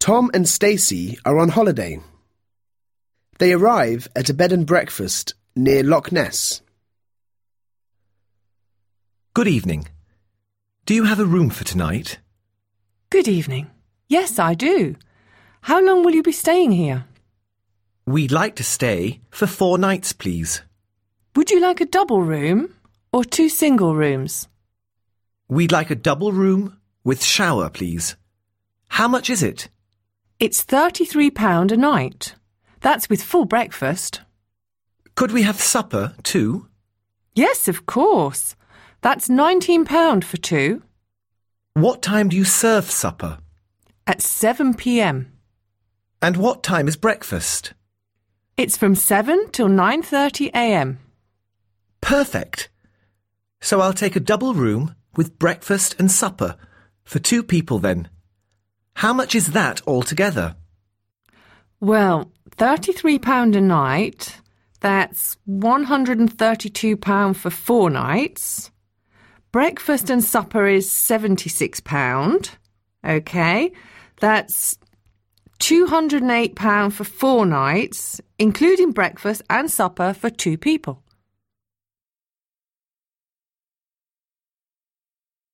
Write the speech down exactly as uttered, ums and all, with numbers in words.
Tom and Stacey are on holiday. They arrive at a bed and breakfast near Loch Ness. Good evening. Do you have a room for tonight? Good evening. Yes, I do. How long will you be staying here? We'd like to stay for four nights, please. Would you like a double room or two single rooms? We'd like a double room with shower, please. How much is it? It's thirty-three pounds a night. That's with full breakfast. Could we have supper too? Yes, of course. That's nineteen pounds for two. What time do you serve supper? At seven p m. And what time is breakfast? It's from seven till nine thirty a m. Perfect. So I'll take a double room with breakfast and supper for two people then. How much is that altogether? Well, thirty-three pounds a night. That's one hundred thirty-two pounds for four nights. Breakfast and supper is seventy-six pounds. OK, that's two hundred eight pounds for four nights, including breakfast and supper for two people.